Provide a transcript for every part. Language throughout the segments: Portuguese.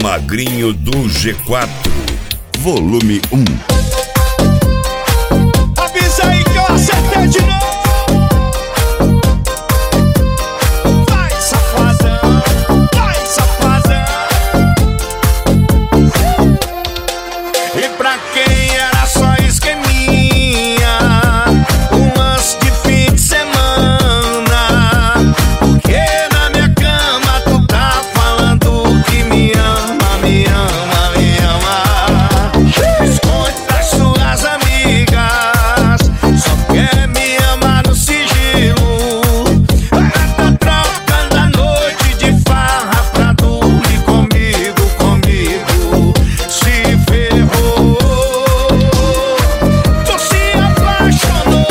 Magrinho do G4, volume 1. Avisa aí que eu acertei de novo. Vai, safadão, vai, safadão. E pra quem era só esqueminha, um lance de fim de semana, porque na minha cama tu tá falando que me ama, me ama, me ama. Esconde das suas amigas, só quer me amar no sigilo. Ela tá trocando a noite de farra pra dormir comigo, comigo. Se ferrou, tu se apaixonou.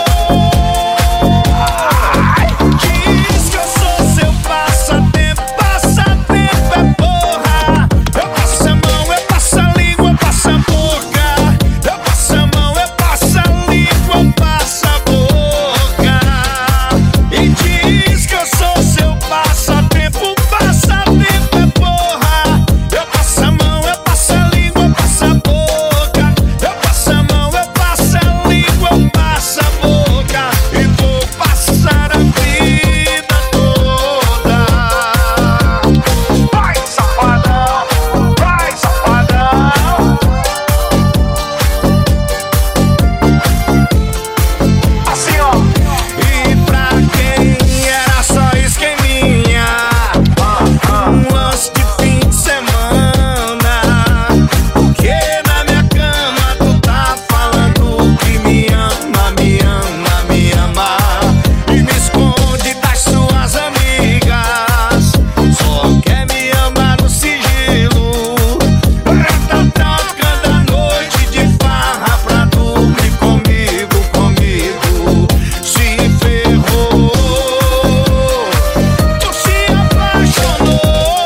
Diz que eu sou seu passatempo, passatempo é porra. Eu passo a mão, eu passo a língua, eu passo a boca. Eu passo a mão, eu passo a língua, eu passo a boca. E diz que eu sou seu passatempo, passatempo é porra. Eu passo a mão, eu passo a língua, eu passo a boca. Eu passo a mão, eu passo a língua, eu passo a boca. E vou passar a vida toda. Vai, safadão, vai, safadão. Assim, ó. E pra quem era só esqueminha, um lance de fim de semana, porque na minha cama tu tá falando que me ama, me ama, me ama. E me esconde das suas amigas, só quer me amar no sigilo. Ela tá trocando a noite de farra pra dormir comigo, comigo. Se ferrou, tu se apaixonou.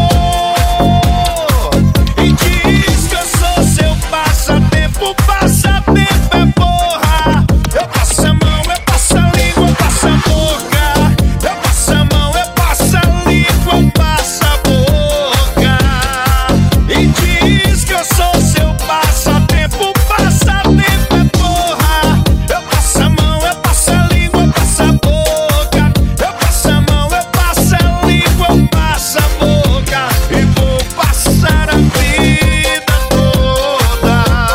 E diz que eu sou seu passatempo, passatempo é porra. Eu passo a mão, eu passo a língua, eu passo a boca. Eu passo a mão, eu passo a língua, eu passo a boca. E diz que eu sou seu passatempo, passatempo é porra. Eu passo a mão, eu passo a língua, eu passo a boca. Eu passo a mão, eu passo a língua, eu passo a boca. E vou passar a vida toda.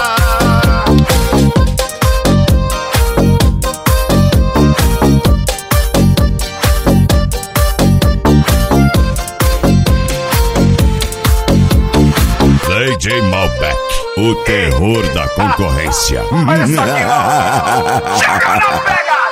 DJ Malbec, o terror da concorrência. Olha só que louco. Chega na pegada.